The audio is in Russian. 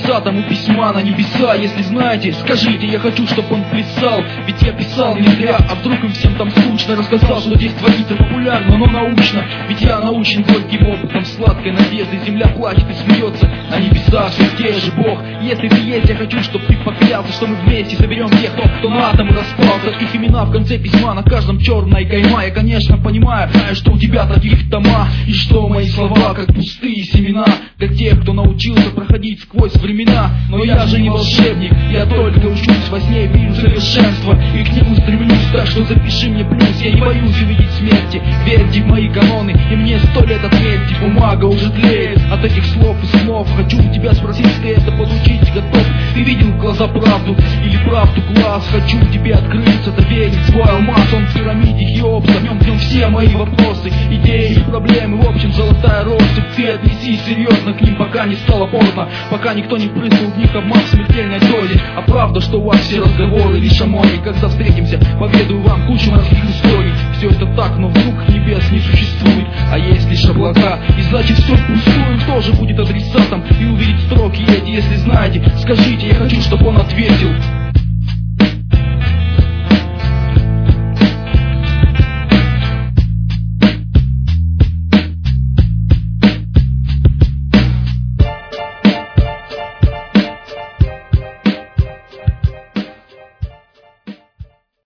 адресатом у письма на небеса. Если знаете, скажите, я хочу, чтобы он плясал. Ведь я писал не зря, а вдруг им всем там скучно. Рассказал, что здесь творится популярно, но научно. Ведь я научен горьким опытом, сладкой надеждой. Земля плачет и смеется, а небеса все те же. Бог, если ты есть, я хочу, чтобы ты поклялся, что мы вместе соберем тех, кто на атомы распался. Их имена в конце письма, на каждом черная кайма. Я, конечно, понимаю, что у тебя таких тома, и что мои слова как пустые семена для тех, кто научился проходить сквозь времена. Но я же не волшебник, я только учусь, во сне вижу совершенство и к нему стремлюсь. Так что запиши мне плюс, я не боюсь увидеть смерти. Верьте в мои каноны, и мне 100 лет отметьте. Бумага уже тлеет от этих слов и снов. Хочу у тебя спросить, ты это получить готов? Ты видел в глаза правду или правду глаз? Хочу тебе открыться, доверить свой алмаз. Он в пирамиде Хеопса, в нем все мои вопросы, идеи и проблемы. В общем, золотая россыпь, ты отнесись серьезно к ним, пока не стало поздно, пока никто не прыснул в них обман в смертельной дозе. А правда, что у вас все разговоры лишь о море. Когда встретимся, поведаю вам кучу морских историй. Все это так, но вдруг небес не существует, а есть лишь облака. И значит все впустую, кто же будет адресатом и увидеть строки эти? Если знаете, скажите, я хочу, чтобы он ответил.